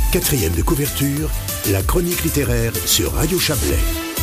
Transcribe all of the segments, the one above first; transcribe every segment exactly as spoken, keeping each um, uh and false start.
Quatrième de couverture, la chronique littéraire sur Radio Chablais.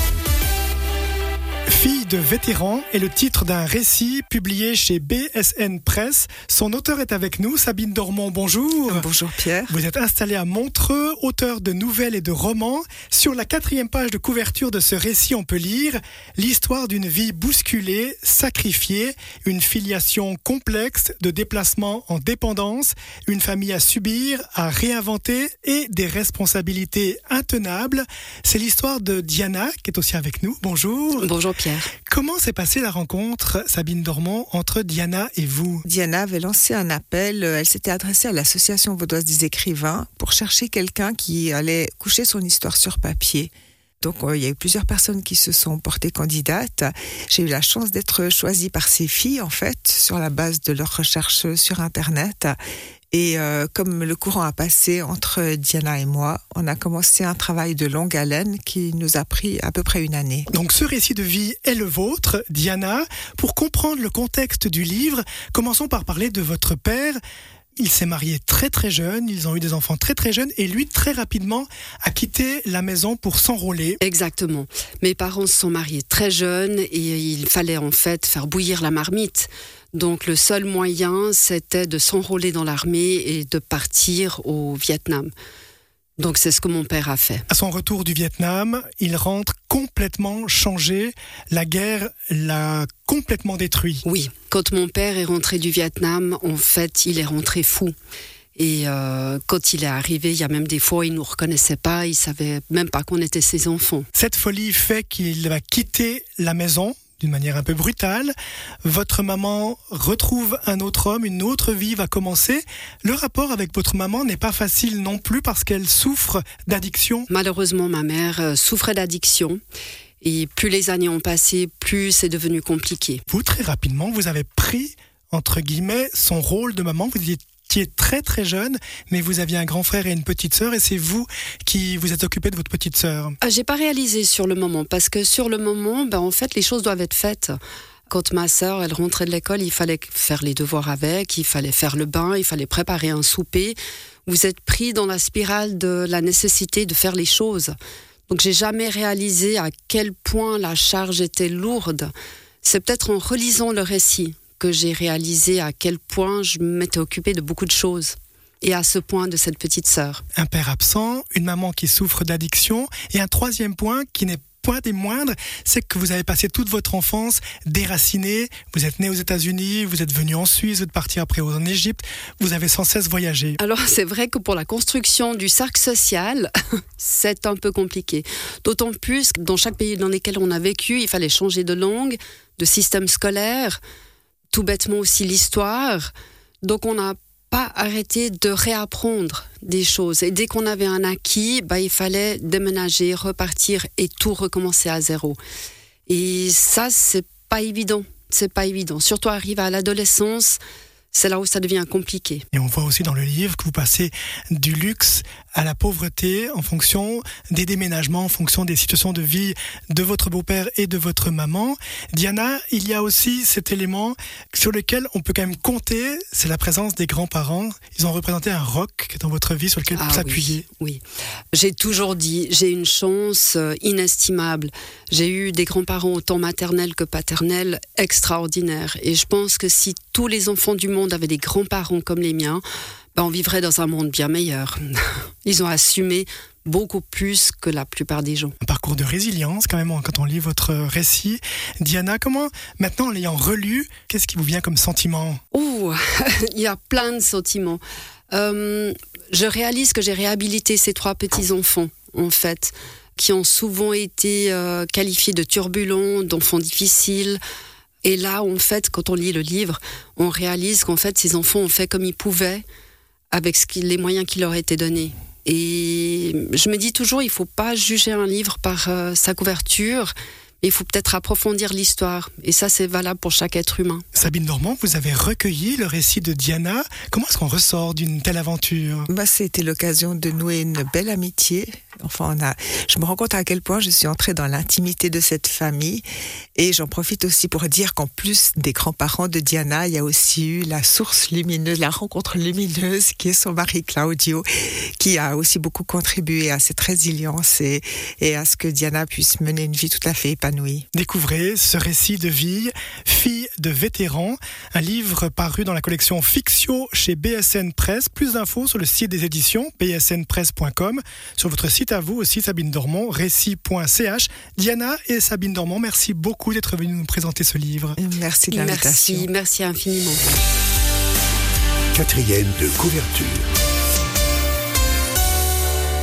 Fille de vétéran est le titre d'un récit publié chez B S N Press. Son auteur est avec nous, Sabine Dormont, bonjour. Bonjour Pierre. Vous êtes installée à Montreux, auteur de nouvelles et de romans. Sur la quatrième page de couverture de ce récit, on peut lire l'histoire d'une vie bousculée, sacrifiée, une filiation complexe de déplacement en dépendance, une famille à subir, à réinventer et des responsabilités intenables. C'est l'histoire de Diana qui est aussi avec nous. Bonjour. Bonjour Pierre. Comment s'est passée la rencontre, Sabine Dormont, entre Diana et vous ? Diana avait lancé un appel, elle s'était adressée à l'Association vaudoise des écrivains pour chercher quelqu'un qui allait coucher son histoire sur papier. Donc euh, il y a eu plusieurs personnes qui se sont portées candidates. J'ai eu la chance d'être choisie par ces filles, en fait, sur la base de leurs recherches sur Internet. Et euh, comme le courant a passé entre Diana et moi, on a commencé un travail de longue haleine qui nous a pris à peu près une année. Donc ce récit de vie est le vôtre, Diana. Pour comprendre le contexte du livre, commençons par parler de votre père. Il s'est marié très très jeune, ils ont eu des enfants très très jeunes et lui très rapidement a quitté la maison pour s'enrôler. Exactement. Mes parents se sont mariés très jeunes et il fallait en fait faire bouillir la marmite. Donc le seul moyen, c'était de s'enrôler dans l'armée et de partir au Vietnam. Donc c'est ce que mon père a fait. À son retour du Vietnam, il rentre complètement changé. La guerre l'a complètement détruit. Oui, quand mon père est rentré du Vietnam, en fait, il est rentré fou. Et euh, quand il est arrivé, il y a même des fois, il ne nous reconnaissait pas, il ne savait même pas qu'on était ses enfants. Cette folie fait qu'il va quitter la maison d'une manière un peu brutale. Votre maman retrouve un autre homme, une autre vie va commencer. Le rapport avec votre maman n'est pas facile non plus parce qu'elle souffre d'addiction. Malheureusement, ma mère souffrait d'addiction. Et plus les années ont passé, plus c'est devenu compliqué. Vous, très rapidement, vous avez pris, entre guillemets, son rôle de maman. Vous étiez très très jeune, mais vous aviez un grand frère et une petite sœur, et c'est vous qui vous êtes occupé de votre petite sœur. Ah, j'ai pas réalisé sur le moment, parce que sur le moment, ben, en fait, les choses doivent être faites. Quand ma sœur, elle rentrait de l'école, il fallait faire les devoirs avec, il fallait faire le bain, il fallait préparer un souper. Vous êtes pris dans la spirale de la nécessité de faire les choses. Donc j'ai jamais réalisé à quel point la charge était lourde. C'est peut-être en relisant le récit que j'ai réalisé à quel point je m'étais occupée de beaucoup de choses. Et à ce point de cette petite sœur. Un père absent, une maman qui souffre d'addiction, et un troisième point qui n'est point des moindres, c'est que vous avez passé toute votre enfance déracinée. Vous êtes né aux États-Unis, vous êtes venu en Suisse, vous êtes parti après en Égypte, vous avez sans cesse voyagé. Alors c'est vrai que pour la construction du cercle social, c'est un peu compliqué. D'autant plus que dans chaque pays dans lequel on a vécu, il fallait changer de langue, de système scolaire, tout bêtement aussi l'histoire. Donc on n'a pas arrêté de réapprendre des choses. Et dès qu'on avait un acquis, bah, il fallait déménager, repartir et tout recommencer à zéro. Et ça, c'est pas évident. C'est pas évident. Surtout arrivé à l'adolescence, c'est là où ça devient compliqué. Et on voit aussi dans le livre que vous passez du luxe à la pauvreté en fonction des déménagements, en fonction des situations de vie de votre beau-père et de votre maman. Diana, il y a aussi cet élément sur lequel on peut quand même compter, c'est la présence des grands-parents. Ils ont représenté un roc qui est dans votre vie sur lequel ah, vous s'appuyer. Oui, oui. J'ai toujours dit, j'ai une chance inestimable. J'ai eu des grands-parents autant maternels que paternels extraordinaires. Et je pense que si tous les enfants du monde avaient des grands-parents comme les miens, ben on vivrait dans un monde bien meilleur. Ils ont assumé beaucoup plus que la plupart des gens. Un parcours de résilience quand même quand on lit votre récit. Diana, comment, maintenant en l'ayant relu, qu'est-ce qui vous vient comme sentiment ? Ouh, il y a plein de sentiments. Euh, je réalise que j'ai réhabilité ces trois petits-enfants, en fait, qui ont souvent été euh, qualifiés de turbulents, d'enfants difficiles. Et là, en fait, quand on lit le livre, on réalise qu'en fait, ces enfants ont fait comme ils pouvaient, avec ce qui, les moyens qui leur étaient donnés. Et je me dis toujours, il ne faut pas juger un livre par euh, sa couverture, Mais il faut peut-être approfondir l'histoire. Et ça, c'est valable pour chaque être humain. Sabine Normand, vous avez recueilli le récit de Diana. Comment est-ce qu'on ressort d'une telle aventure ? Bah, c'était l'occasion de nouer une belle amitié. Enfin, on a... Je me rends compte à quel point je suis entrée dans l'intimité de cette famille. Et j'en profite aussi pour dire qu'en plus des grands-parents de Diana, il y a aussi eu la source lumineuse, la rencontre lumineuse, qui est son mari Claudio, qui a aussi beaucoup contribué à cette résilience et, et à ce que Diana puisse mener une vie tout à fait épanouie. Découvrez ce récit de vie, Fille de vétéran, un livre paru dans la collection Fictio chez B S N Presse. Plus d'infos sur le site des éditions b s n presse point com. Sur votre site à vous aussi, Sabine Normand, récit point c h. Diana et Sabine Normand, merci beaucoup d'être venues nous présenter ce livre. Merci de l'invitation. Merci, merci infiniment. Quatrième de couverture.